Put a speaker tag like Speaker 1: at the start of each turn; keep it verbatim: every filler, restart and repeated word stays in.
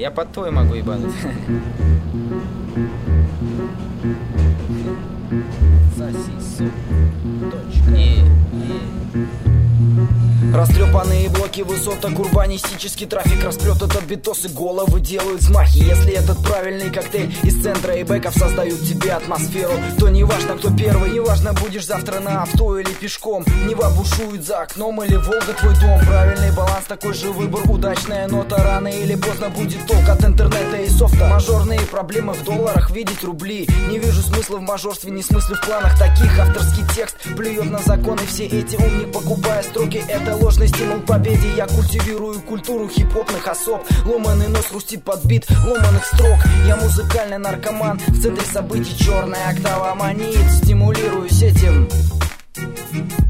Speaker 1: Я под твой могу ебануть. Соси, точка. И, и.
Speaker 2: Растрепанные блоки, высоток, урбанистический трафик расплет этот битос и головы делают взмахи. Если этот правильный коктейль из центра и бэков создают тебе атмосферу, то неважно, кто первый, неважно, будешь завтра на авто или пешком, Нева бушует за окном или Волга твой дом. Правильный баланс, такой же выбор, удачная нота. Рано или поздно будет толк от интернета и софта. Мажорные проблемы в долларах, видеть рубли. Не вижу смысла в мажорстве, не смысла в планах таких. Авторский текст плюет на законы, все эти умник, покупая строки. Это ложный стимул к победе. Я культивирую культуру хип-хопных особ. Ломаный нос хрустит под бит ломаных строк. Я музыкальный наркоман, в центре событий черная октава манит. Стимулируюсь этим.